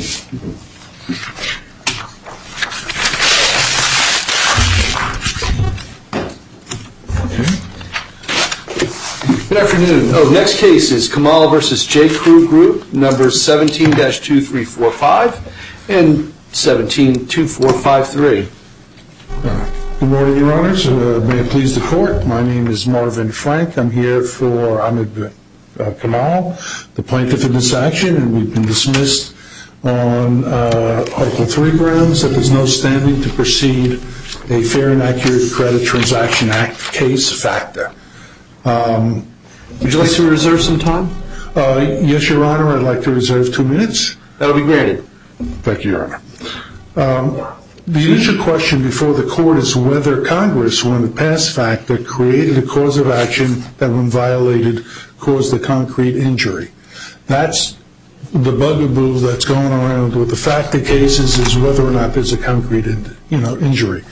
Good afternoon. Next case is Kamal versus J. Crew Group, numbers 17-2345 and 17-2453. Good morning, Your Honors. May it please the Court. My name is Marvin Frank. I'm here for Ahmed Kamal, the plaintiff in this action, and we've been dismissed on Article 3 grounds that there's no standing to proceed a Fair and Accurate Credit Transaction Act case factor. Would you like to reserve some time? Yes, Your Honor. I'd like to reserve 2 minutes. That'll be granted. Thank you, Your Honor. The initial question before the Court is whether Congress, when it passed FACTA, created a cause of action that, when violated, caused a concrete injury. That's the bugaboo that's going around with the FACTA cases, is whether or not there's a concrete injury.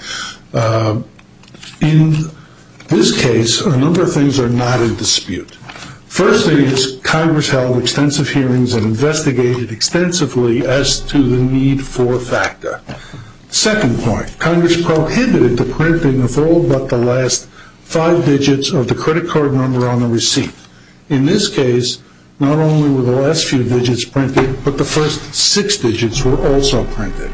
In this case, a number of things are not in dispute. First thing is Congress held extensive hearings and investigated extensively as to the need for FACTA. Second point, Congress prohibited the printing of all but the last 5 digits of the credit card number on the receipt. In this case, not only were the last few digits printed, but the first 6 digits were also printed.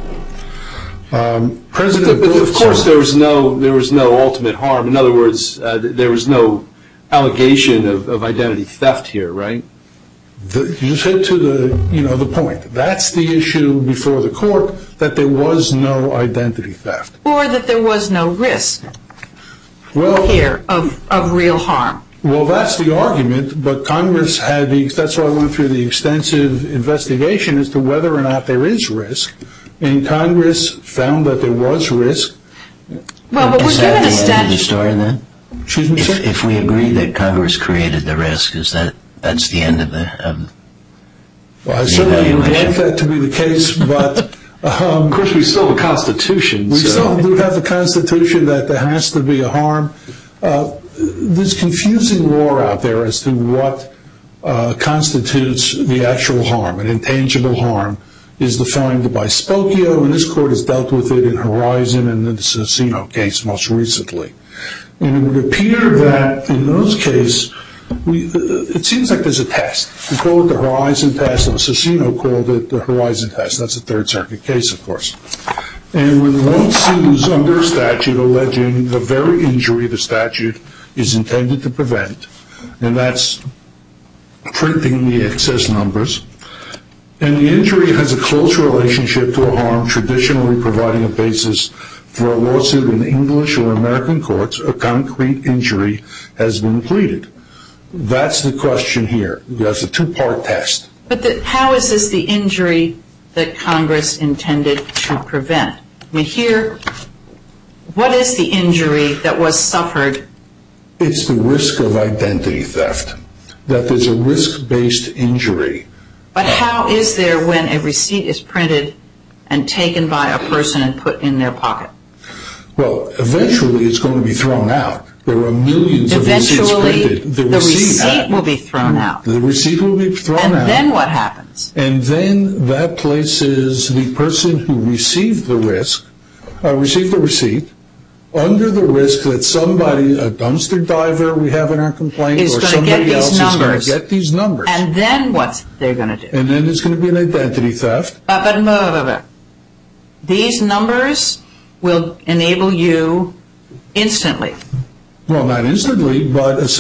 Of course, there was no ultimate harm. In other words, there was no allegation of identity theft here, right? You just hit to the point. That's the issue before the Court, that there was no identity theft, or that there was no risk here of real harm. Well, that's the argument, but Congress had that's why I went through the extensive investigation as to whether or not there is risk. And Congress found that there was risk. Well, but is that the end of the story then? Excuse me, sir? If we agree that Congress created the risk, that's the end of the Well, I certainly would like that to be the case, but of course we still have a Constitution. We still do have a Constitution that there has to be a harm. There's confusing law out there as to what constitutes the actual harm. An intangible harm is defined by Spokio, and this Court has dealt with it in Horizon and in the Cicino case most recently. And it would appear that in those cases, it seems like there's a test. We call it the Horizon test, and Cicino called it the Horizon test. That's a Third Circuit case, of course. And when one sues under a statute alleging the very injury the statute is intended to prevent, and that's printing the excess numbers, and the injury has a close relationship to a harm traditionally providing a basis for a lawsuit in English or American courts, a concrete injury has been pleaded. That's the question here. That's a 2-part test. But how is this the injury that Congress intended to prevent? I mean, here, what is the injury that was suffered? It's the risk of identity theft, that there's a risk-based injury. But how is there when a receipt is printed and taken by a person and put in their pocket? Well, eventually it's going to be thrown out. There are millions of receipts printed. Eventually, the receipt will be thrown out. The receipt will be thrown out. And then what happens? And then that places the person who received the receipt, under the risk that somebody, a dumpster diver we have in our complaint, or somebody else is going to get these numbers. And then what they're going to do? And then there's going to be an identity theft. But these numbers will enable you instantly. Well, not instantly, but a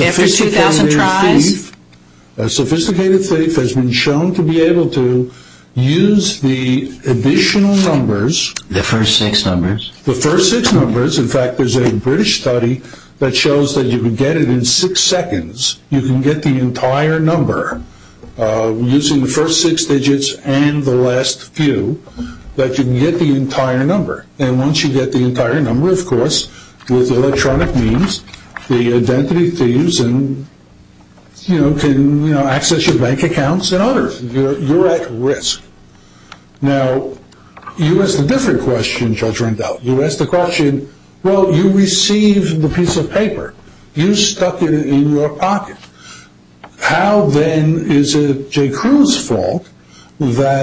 sophisticated thief has been shown to be able to use the additional numbers. The first 6 numbers. The first 6 numbers. In fact, there's a British study that shows that you can get it in 6 seconds. You can get the entire number using the first 6 digits and the last few, that you can get the entire number. And once you get the entire number, of course, with electronic means, the identity thieves can access your bank accounts and others. You're at risk. Now, you asked a different question, Judge Rendell. You asked the question, well, you received the piece of paper. You stuck it in your pocket. How then is it J. Crew's fault that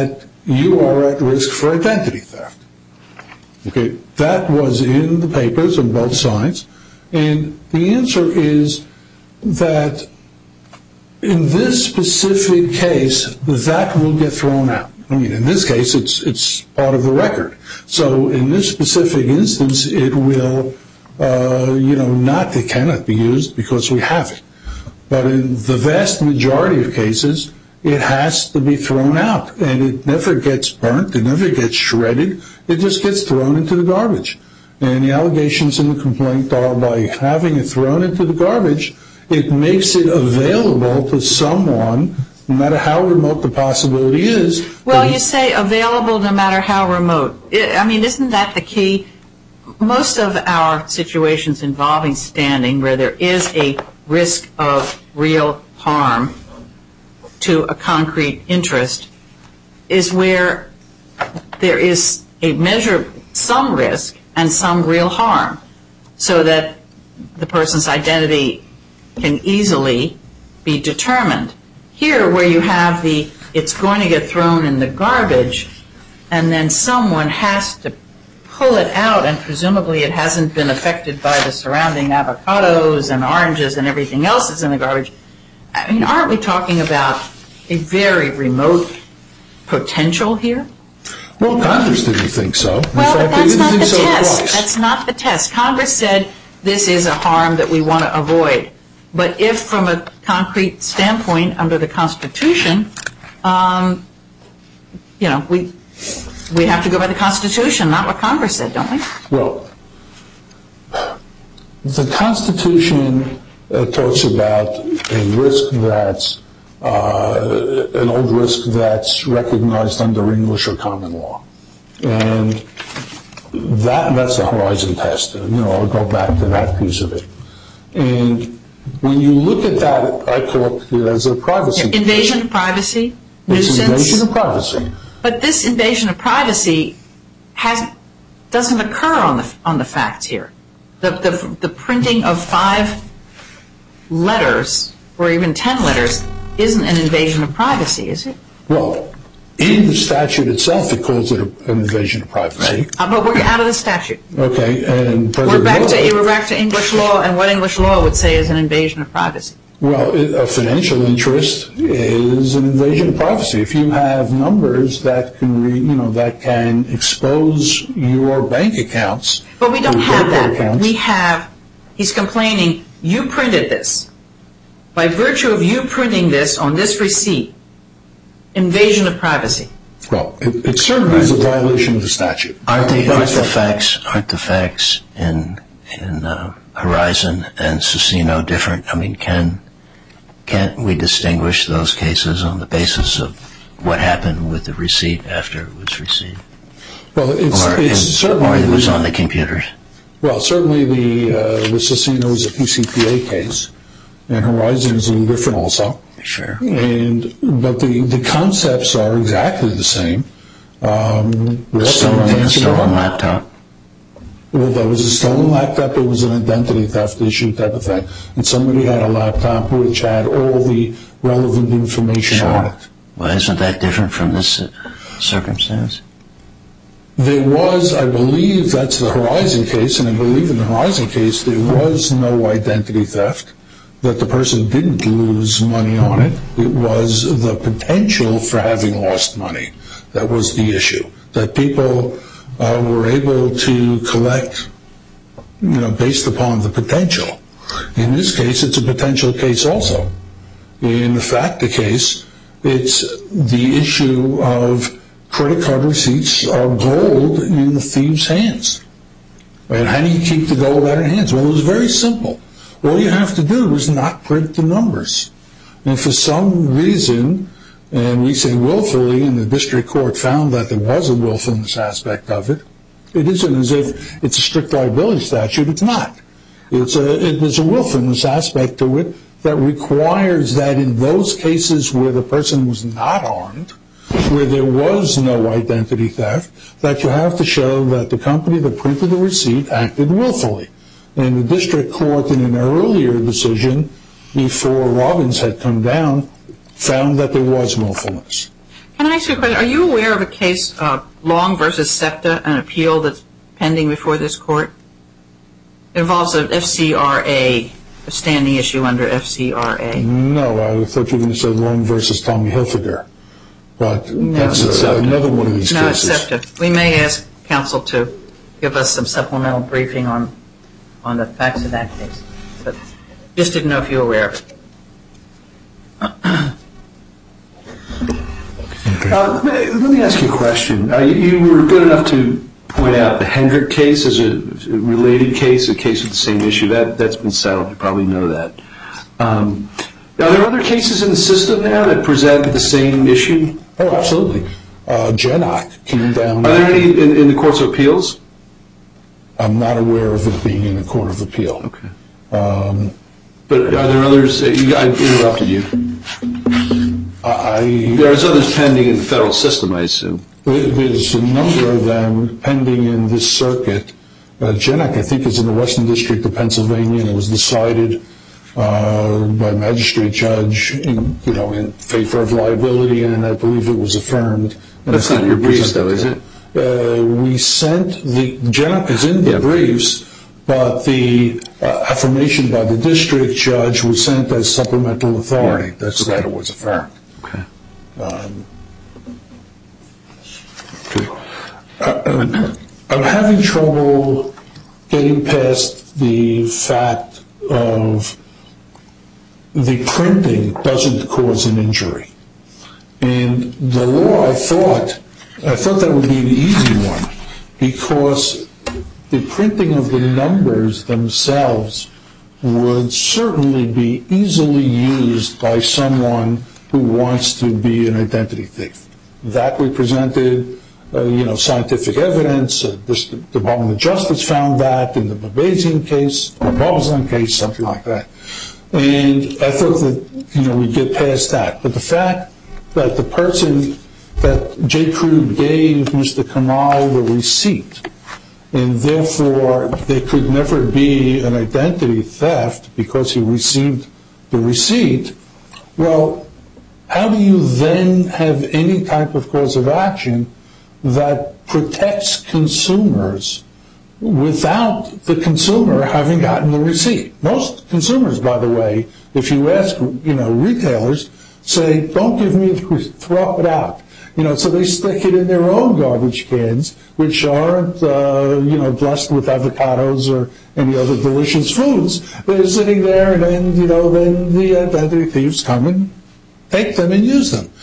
you are at risk for identity theft. Okay, that was in the papers on both sides, and the answer is that in this specific case, that will get thrown out. I mean, in this case, it's part of the record. So in this specific instance, it will, it cannot be used because we have it. But in the vast majority of cases, it has to be thrown out, and it never gets burnt, it never gets shredded, it just gets thrown into the garbage. And the allegations in the complaint are by having it thrown into the garbage, it makes it available to someone, no matter how remote the possibility is. Well, you say available no matter how remote. I mean, isn't that the key? Most of our situations involving standing where there is a risk of real harm to a concrete interest is where there is a measure, some risk and some real harm, so that the person's identity can easily be determined. Here, where you have it's going to get thrown in the garbage, and then someone has to pull it out, and presumably it hasn't been affected by the surrounding avocados and oranges and everything else that's in the garbage. I mean, aren't we talking about a very remote potential here? Well, Congress didn't think so. Well, but that's not the test. That's not the test. Congress said this is a harm that we want to avoid. But if, from a concrete standpoint under the Constitution, we have to go by the Constitution, not what Congress said, don't we? Well, the Constitution talks about a risk that's an old risk that's recognized under English or common law, and that's the Horizon test. I'll go back to that piece of it. And when you look at that, I call it as a privacy. Invasion of privacy, nuisance. It's invasion of privacy. But this invasion of privacy doesn't occur on the facts here. The printing of 5 letters or even 10 letters isn't an invasion of privacy, is it? Well, in the statute itself, it calls it an invasion of privacy. Right. But we're out of the statute. Okay, and we're back to English law, and what English law would say is an invasion of privacy. Well, a financial interest is an invasion of privacy. If you have numbers that can expose your bank accounts. But we don't have that. He's complaining, you printed this. By virtue of you printing this on this receipt, invasion of privacy. Well, it certainly is a violation of the statute. Aren't the facts in Horizon and Cicino different? I mean, can't we distinguish those cases on the basis of what happened with the receipt after it was received? Well, or it was on the computers. Well, certainly the Cicino is a PCPA case, and Horizon is a little different also. Sure. But the concepts are exactly the same. Stolen laptop. Well, there was a stolen laptop. It was an identity theft issue type of thing. And somebody had a laptop which had all the relevant information on it. Well, isn't that different from this circumstance? There was, I believe, that's the Horizon case, and I believe in the Horizon case there was no identity theft, that the person didn't lose money on it. It was the potential for having lost money. That was the issue, that people were able to collect, based upon the potential. In this case, it's a potential case also. In the FACTA case, it's the issue of credit card receipts are gold in the thief's hands. And how do you keep the gold out of hands? Well, it was very simple. All you have to do is not print the numbers. And for some reason, and we say willfully, and the district court found that there was a willfulness aspect of it, it isn't as if it's a strict liability statute. It's not. There's a willfulness aspect to it that requires that in those cases where the person was not armed, where there was no identity theft, that you have to show that the company that printed the receipt acted willfully. And the district court, in an earlier decision, before Robbins had come down, found that there was willfulness. Can I ask you a question? Are you aware of a case, Long v. SEPTA, an appeal that's pending before this court? It involves an FCRA, a standing issue under FCRA. No, I thought you were going to say Long v. Tommy Hilfiger. But that's another one of these cases. No, it's SEPTA. We may ask counsel to give us some supplemental briefing on the facts of that case. But just didn't know if you were aware of it. Let me ask you a question. You were good enough to point out the Hendrick case as a related case, a case with the same issue. That's been settled. You probably know that. Are there other cases in the system now that present the same issue? Oh, absolutely. Genoc came down. Are there any in the courts of appeals? I'm not aware of it being in the court of appeal. Okay. But are there others? I interrupted you. There's others pending in the federal system, I assume. There's a number of them pending in this circuit. Genoc, I think, is in the Western District of Pennsylvania, and it was decided by a magistrate judge in favor of liability, and I believe it was affirmed. That's not in your briefs, though, is it? We sent Genoc is in the briefs, but the affirmation by the district judge was sent as supplemental authority. That's that it was affirmed. Okay. I'm having trouble getting past the fact of the printing doesn't cause an injury. And the law, I thought that would be an easy one, because the printing of the numbers themselves would certainly be easily used by someone who wants to be an identity thief. That we presented, scientific evidence. The Department of Justice found that in the Babazian case, or Bobazan case, something like that. And I thought that, we'd get past that. But the fact that the person that J. Crew gave Mr. Kamal the receipt, and therefore there could never be an identity theft because he received the receipt, well, how do you then have any type of cause of action that protects consumers without the consumer having gotten the receipt? Most consumers, by the way, if you ask, retailers, say, don't give me the receipt, throw it out. So they stick it in their own garbage cans, which aren't, blessed with avocados or any other delicious foods. They're sitting there, and then, then the identity thieves come and take them and use them.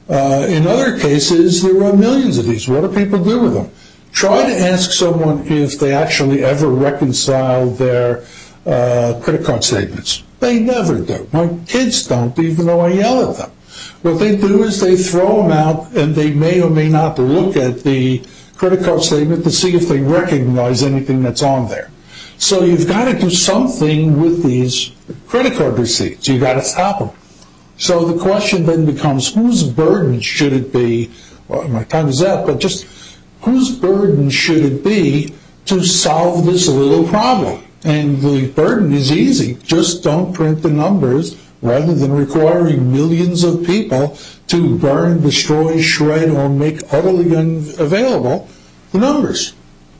In other cases, there are millions of these. What do people do with them? Try to ask someone if they actually ever reconcile their credit card statements. They never do. My kids don't, even though I yell at them. What they do is they throw them out, and they may or may not look at the credit card statement to see if they recognize anything that's on there. So you've got to do something with these credit card receipts. You've got to stop them. So the question then becomes, whose burden should it be? Well, my time is up, but just whose burden should it be to solve this little problem? And the burden is easy. Just don't print the numbers, rather than requiring millions of people to burn, destroy, shred, or make utterly unavailable the numbers.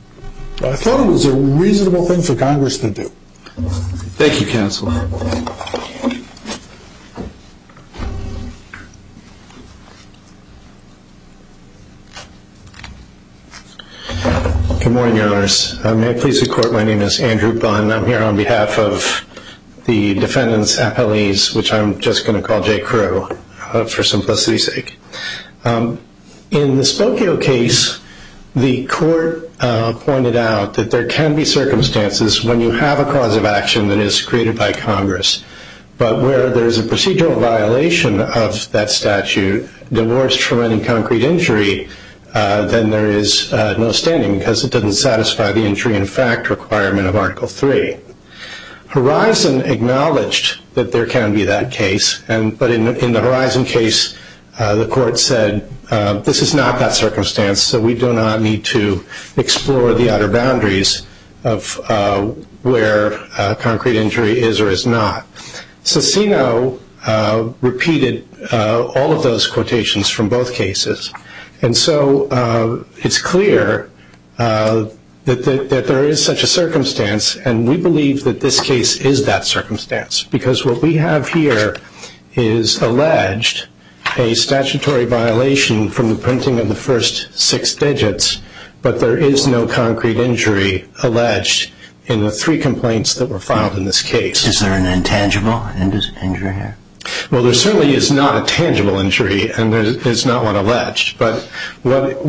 I thought it was a reasonable thing for Congress to do. Thank you, Counsel. Good morning, Your Honors. May it please the Court, my name is Andrew Bunn. I'm here on behalf of the defendants' appellees, which I'm just going to call J. Crew for simplicity's sake. In the Spokio case, the Court pointed out that there can be circumstances when you have a cause of action that is created by Congress, but where there's a procedural violation of that statute, divorced from any concrete injury, then there is no standing because it doesn't satisfy the injury in fact requirement of Article 3. Horizon acknowledged that there can be that case, but in the Horizon case, the Court said, this is not that circumstance, so we do not need to explore the outer boundaries of where concrete injury is or is not. Cicino repeated all of those quotations from both cases. And so it's clear that there is such a circumstance, and we believe that this case is that circumstance, because what we have here is alleged a statutory violation from the printing of the first 6 digits, but there is no concrete injury alleged in the 3 complaints that were filed in this case. Is there an intangible injury here? Well, there certainly is not a tangible injury, and there's not one alleged. But what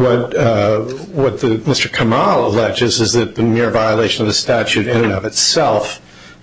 Mr. Kamal alleges is that the mere violation of the statute in and of itself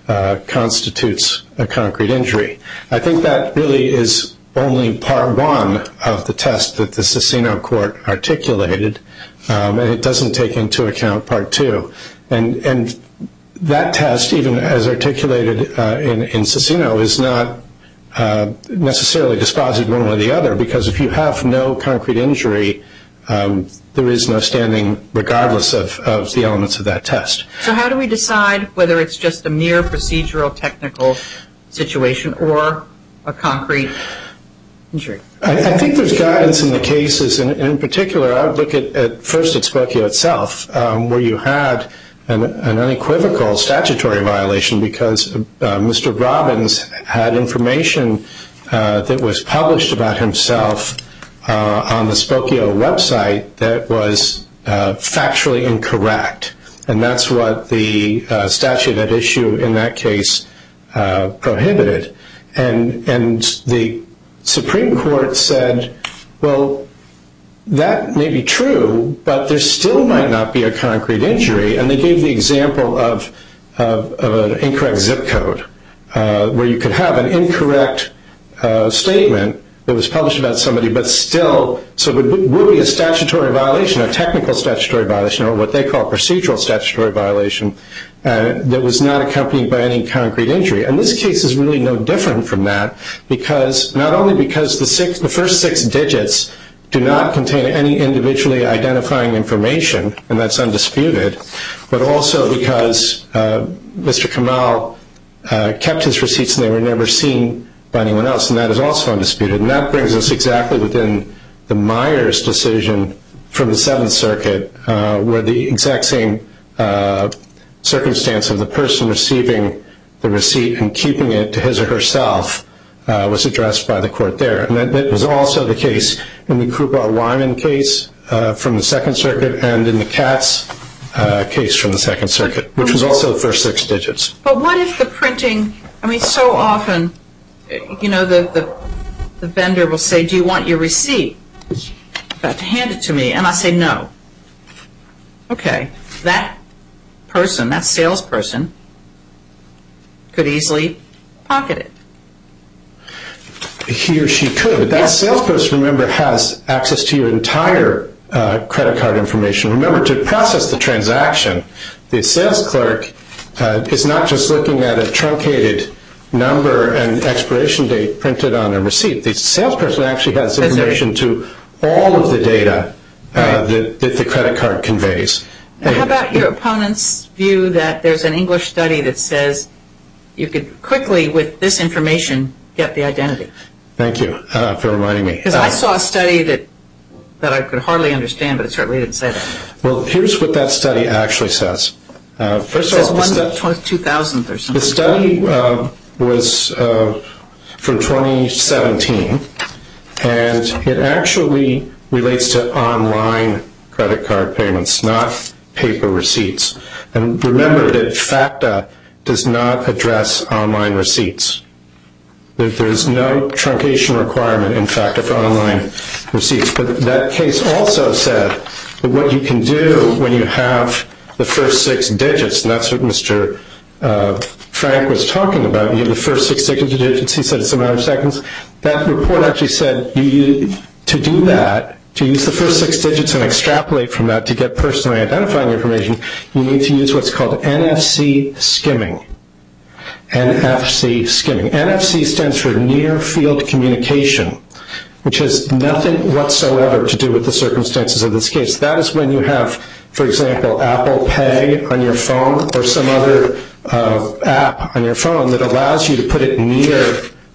constitutes a concrete injury. I think that really is only part 1 of the test that the Cicino court articulated, and it doesn't take into account part 2. And that test, even as articulated in Cicino, is not necessarily dispositive one way or the other, because if you have no concrete injury, there is no standing regardless of the elements of that test. So how do we decide whether it's just a mere procedural technical situation or a concrete injury? I think there's guidance in the cases, and in particular I would look at first at Spokio itself, where you had an unequivocal statutory violation because Mr. Robbins had information that was published about himself on the Spokio website that was factually incorrect. And that's what the statute at issue in that case prohibited. And the Supreme Court said, well, that may be true, but there still might not be a concrete injury. And they gave the example of an incorrect zip code, where you could have an incorrect statement that was published about somebody, but still, so it would be a statutory violation, a technical statutory violation, or what they call a procedural statutory violation, that was not accompanied by any concrete injury. And this case is really no different from that, because not only because the first 6 digits do not contain any individually identifying information, and that's undisputed, but also because Mr. Kamal kept his receipts and they were never seen by anyone else, and that is also undisputed. And that brings us exactly within the Myers decision from the Seventh Circuit, where the exact same circumstance of the person receiving the receipt and keeping it to his or herself was addressed by the court there. And that was also the case in the Krupa-Wyman case from the Second Circuit and in the Katz case from the Second Circuit, which was also the first 6 digits. But what if the printing, I mean, so often, you know, the vendor will say, do you want your receipt? About to hand it to me, and I say no. Okay, that person, that salesperson, could easily pocket it. He or she could, but that salesperson, remember, has access to your entire credit card information. Remember, to process the transaction, the sales clerk is not just looking at a truncated number and expiration date printed on a receipt. The salesperson actually has information to all of the data that the credit card conveys. How about your opponent's view that there's an English study that says you could quickly, with this information, get the identity? Thank you for reminding me. Because I saw a study that I could hardly understand, but it certainly didn't say that. Well, here's what that study actually says. First it of all, says 2000 or something. The study was from 2017, and it actually relates to online credit card payments, not paper receipts. And remember that FACTA does not address online receipts. There's no truncation requirement in FACTA for online receipts. But that case also said that what you can do when you have the first 6 digits, and that's what Mr. Frank was talking about, you have the first 6 digits, he said it's a matter of seconds. That report actually said to do that, to use the first 6 digits and extrapolate from that to get personally identifying information, you need to use what's called NFC skimming. NFC skimming. NFC stands for Near Field Communication, which has nothing whatsoever to do with the circumstances of this case. That is when you have, for example, Apple Pay on your phone or some other app on your phone that allows you to put it near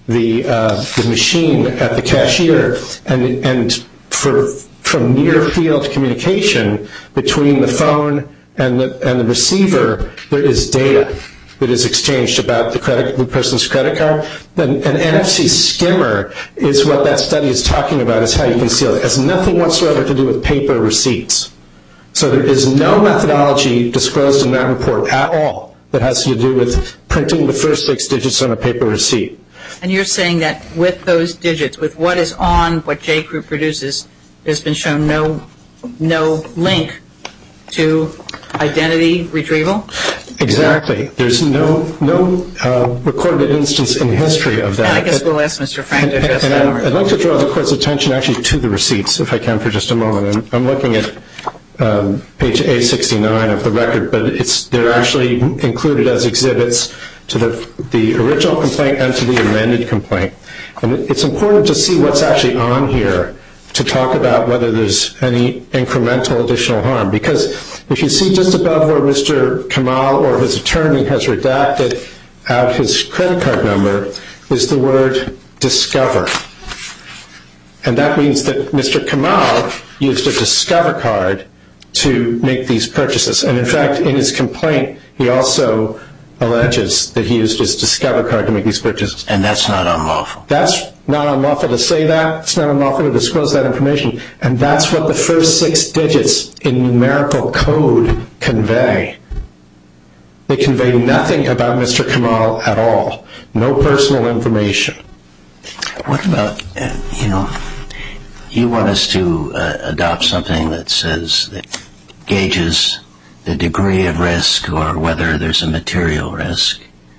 the machine at the cashier, and from near field communication between the phone and the receiver, there is data that is exchanged about the person's credit card. An NFC skimmer is what that study is talking about, is how you conceal it. It has nothing whatsoever to do with paper receipts. So there is no methodology disclosed in that report at all that has to do with printing the first 6 digits on a paper receipt. And you're saying that with those digits, with what is on what J.Crew produces, there's been shown no link to identity retrieval? Exactly. There's no recorded instance in history of that. And I guess we'll ask Mr. Frank to address that. And I'd like to draw the Court's attention actually to the receipts, if I can, for just a moment. And I'm looking at page A69 of the record, but they're actually included as exhibits to the original complaint and to the amended complaint. And it's important to see what's actually on here to talk about whether there's any incremental additional harm. Because if you see just above where Mr. Kamal or his attorney has redacted out his credit card number is the word discover. And that means that Mr. Kamal used a Discover card to make these purchases. And in fact, in his complaint, he also alleges that he used his Discover card to make these purchases. And that's not unlawful. That's not unlawful to say that. It's not unlawful to disclose that information. And that's what the first 6 digits in numerical code convey. They convey nothing about Mr. Kamal at all. No personal information. What about, you want us to adopt something that says, that gauges the degree of risk or whether there's a material risk.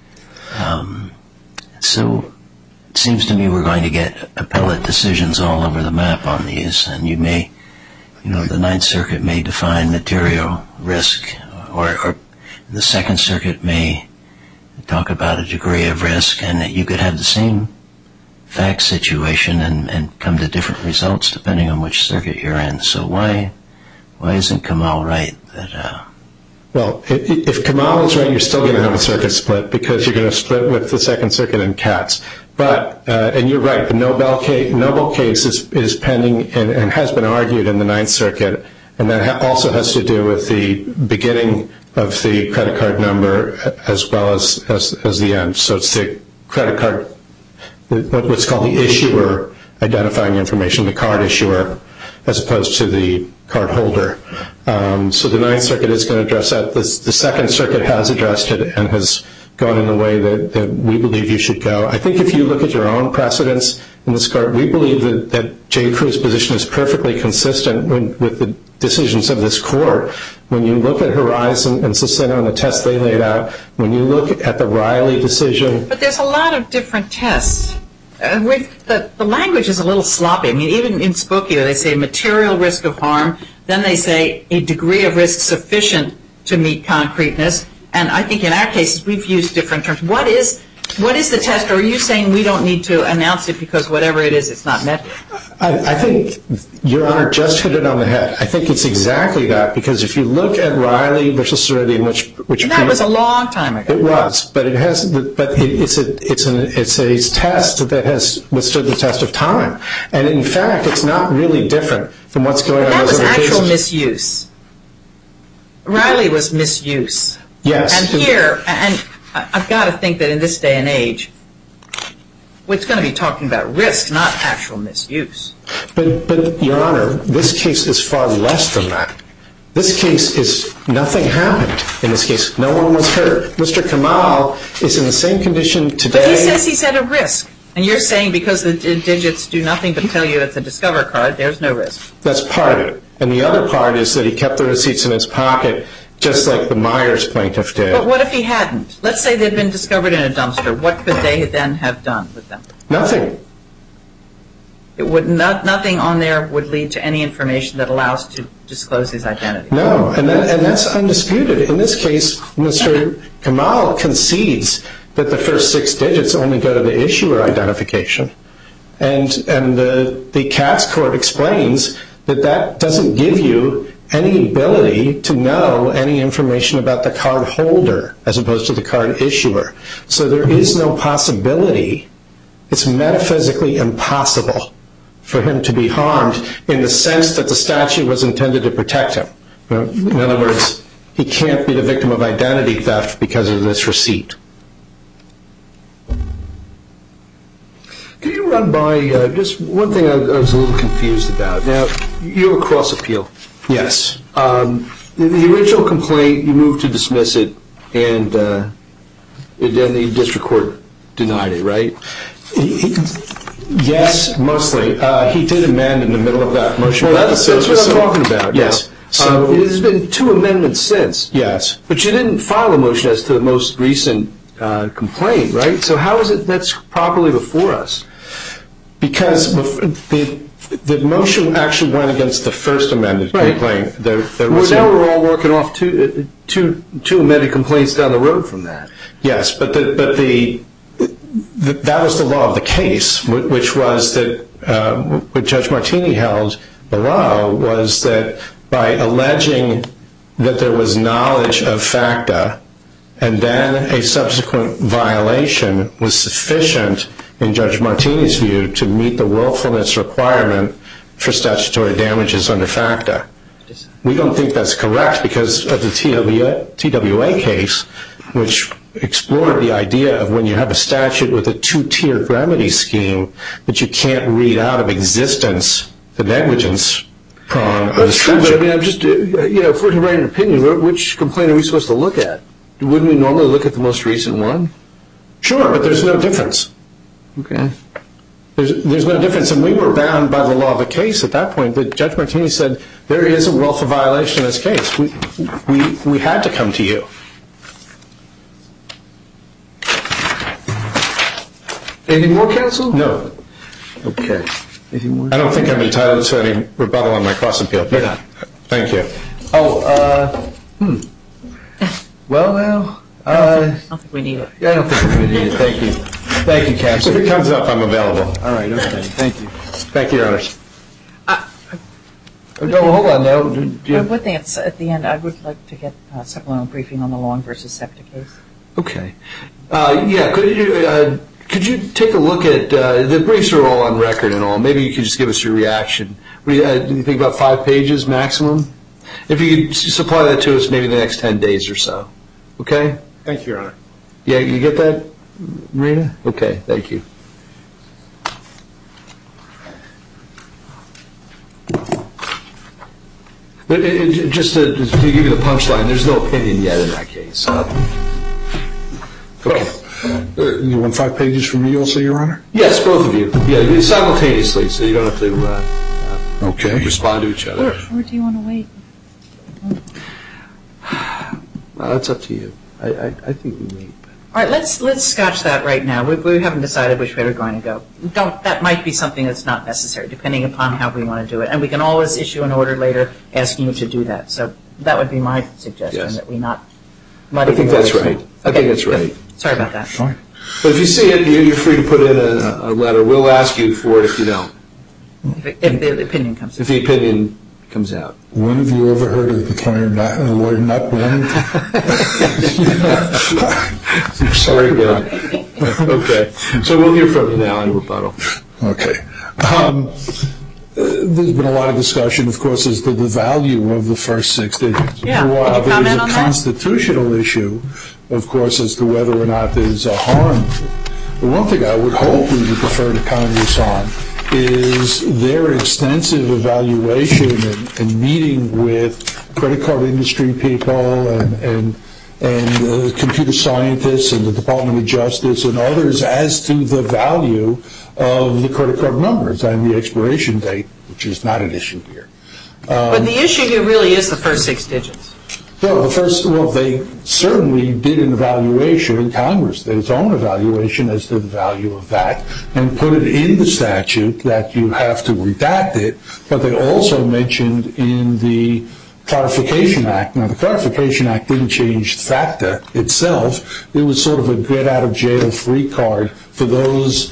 So it seems to me we're going to get appellate decisions all over the map on these, and you may, the Ninth Circuit may define material risk, or the Second Circuit may talk about a degree of risk, and you could have the same fact situation and come to different results depending on which circuit you're in. So why isn't Kamal right that... Well, if Kamal is right, you're still going to have a circuit split because you're going to split with the Second Circuit and Katz. But, and you're right, the Noble case is pending and has been argued in the Ninth Circuit, and that also has to do with the beginning of the credit card number as well as the end. So it's the credit card, what's called the issuer identifying information, the card issuer, as opposed to the card holder. So the Ninth Circuit is going to address that. The Second Circuit has addressed it and has gone in the way that we believe you should go. I think if you look at your own precedents in this court, we believe that J.Crew's position is perfectly consistent with the decisions of this court. When you look at Horizon and Cicino and the tests they laid out, when you look at the Riley decision... But there's a lot of different tests. The language is a little sloppy. I mean, even in Spokio, they say material risk of harm. Then they say a degree of risk sufficient to meet concreteness. And I think in our cases, we've used different terms. What is the test? Or are you saying we don't need to announce it because whatever it is, it's not met? I think Your Honor just hit it on the head. I think it's exactly that, because if you look at Riley versus Ceridian, which that was a long time ago. It was, but it's a test that has withstood the test of time. And in fact, it's not really different from what's going on in those other cases. That was actual misuse. Riley was misuse. Yes. And here, and I've got to think that in this day and age, we're going to be talking about risk, not actual misuse. But Your Honor, this case is far less than that. This case is, nothing happened in this case. No one was hurt. Mr. Kamal is in the same condition today. But he says he's at a risk. And you're saying because the digits do nothing but tell you it's a Discover card, there's no risk. That's part of it. And the other part is that he kept the receipts in his pocket, just like the Myers plaintiff did. But what if he hadn't? Let's say they'd been discovered in a dumpster. What could they then have done with them? Nothing. Nothing on there would lead to any information that allows to disclose his identity. No, and that's undisputed. In this case, Mr. Kamal concedes that the first 6 digits only go to the issuer identification. And the Katz court explains that doesn't give you any ability to know any information about the card holder as opposed to the card issuer. So there is no possibility it's metaphysically impossible for him to be harmed in the sense that the statute was intended to protect him. In other words, he can't be the victim of identity theft because of this receipt. Can you run by just one thing I was a little confused about? Now, you have a cross appeal. Yes. The original complaint, you moved to dismiss it, and then the district court denied it, right? Yes, mostly. He did amend in the middle of that motion. Well, that's what I'm talking about. Yes. So there's been 2 amendments since. Yes. But you didn't file a motion as to the most recent complaint, right? So how is it that's properly before us? Because the motion actually went against the first amended complaint. Now we're all working off two amended complaints down the road from that. Yes, but that was the law of the case, which was that what Judge Martini held below was that by alleging that there was knowledge of FACTA and then a subsequent violation was sufficient, in Judge Martini's view, to meet the willfulness requirement for statutory damages under FACTA. We don't think that's correct because of the TWA case, which explored the idea of when you have a statute with a 2-tiered remedy scheme that you can't read out of existence the negligence prong of the statute. But I mean, I'm just, if we're to write an opinion, which complaint are we supposed to look at? Wouldn't we normally look at the most recent one? Sure, but there's no difference. Okay. There's no difference, and we were bound by the law of the case at that point. But Judge Martini said there is a willful violation in this case. We had to come to you. Anything more, counsel? No. Okay. Anything more? I don't think I'm entitled to any rebuttal on my cross appeal. You're not. Thank you. Well, now. I don't think we need it. Yeah, I don't think we need it. Thank you. Thank you, counsel. If it comes up, I'm available. All right, okay. Thank you. Thank you, Your Honors. Hold on now. One thing at the end, I would like to get supplemental briefing on the Long versus SEPTA case. Okay. Could you take a look at, the briefs are all on record and all. Maybe you could just give us your reaction. Do you think about 5 pages maximum? If you could supply that to us maybe the next 10 days or so. Okay? Thank you, Your Honor. Yeah, you get that, Marina? Okay, thank you. But just to give you the punchline, there's no opinion yet in that case. Okay. You want 5 pages from me also, Your Honor? Yes, both of you. Yeah, simultaneously, so you don't have to respond to each other. Or do you want to wait? That's up to you. I think we wait. All right, let's scotch that right now. We haven't decided which way we're going to go. That might be something that's not necessary, depending upon how we want to do it. And we can always issue an order later asking you to do that. So that would be my suggestion, that we not muddy the waters. I think that's right. I think that's right. Sorry about that. Fine. But if you see it, you're free to put in a letter. We'll ask you for it if you don't. If the opinion comes out. If the opinion comes out. When have you ever heard of the lawyer not born? Sorry, good. Okay. So we'll hear from you now in rebuttal. Okay. There's been a lot of discussion, of course, as to the value of the first 6 digits. Yeah. While Can you comment there's on a that? constitutional issue, of course, as to whether or not there's a harm. The one thing I would hope we would defer to Congress on is their extensive evaluation and meeting with credit card industry people and computer scientists and the Department of Justice and others as to the value of the credit card numbers and the expiration date, which is not an issue here. But the issue here really is the first 6 digits. Well, they certainly did an evaluation, Congress did its own evaluation as to the value of that and put it in the statute that you have to redact it, but they also mentioned in the Clarification Act. Now, the Clarification Act didn't change FACTA itself. It was sort of a get-out-of-jail-free card for those,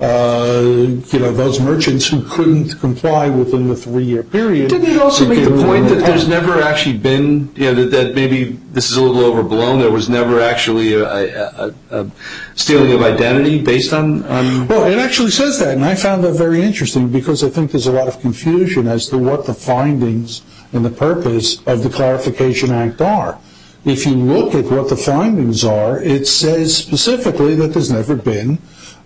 those merchants who couldn't comply within the 3-year period. Didn't it also make the point that there's never actually been, that maybe this is a little overblown, there was never actually a stealing of identity based on... Well, it actually says that, and I found that very interesting because I think there's a lot of confusion as to what the findings and the purpose of the Clarification Act are. If you look at what the findings are, it says specifically that there's never been,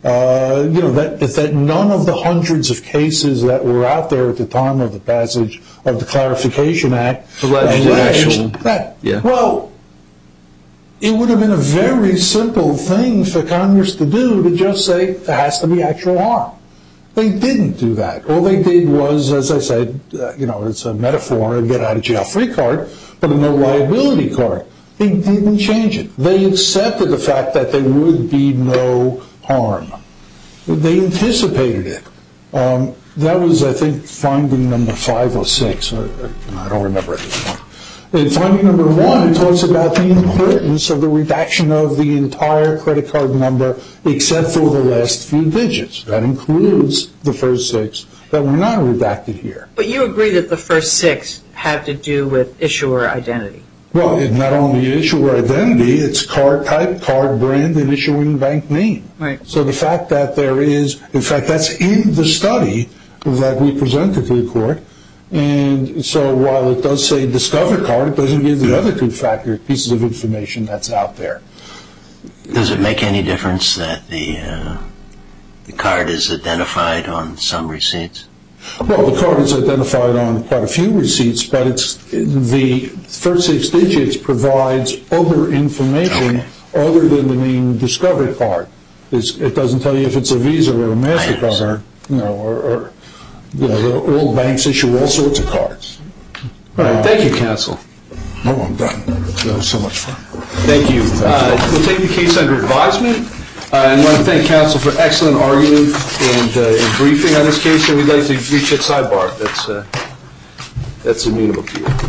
that none of the hundreds of cases that were out there at the time of the passage of the Clarification Act alleged that. Yeah. Well, it would have been a very simple thing for Congress to do to just say there has to be actual harm. They didn't do that. All they did was, as I said, it's a metaphor, a get-out-of-jail-free card, but a no-liability card. They didn't change it. They accepted the fact that there would be no harm. They anticipated it. That was, I think, finding number 5 or 6. I don't remember at this point. In finding number 1, it talks about the importance of the redaction of the entire credit card number except for the last few digits. That includes the first 6 that were not redacted here. But you agree that the first 6 have to do with issuer identity. Well, it's not only issuer identity, it's card type, card brand, and issuing bank name. Right. So the fact that there is, in fact, that's in the study that we presented to the court. And so while it does say Discover card, it doesn't give the other 2 pieces of information that's out there. Does it make any difference that the card is identified on some receipts? Well, the card is identified on quite a few receipts, but it's the first 6 digits provides other information other than the name Discover card. It doesn't tell you if it's a Visa or a MasterCard or all banks issue all sorts of cards. All right, thank you, counsel. No, I'm done. That was so much fun. Thank you. We'll take the case under advisement. I want to thank counsel for excellent argument and briefing on this case, and we'd like to reach that sidebar. That's amenable to you.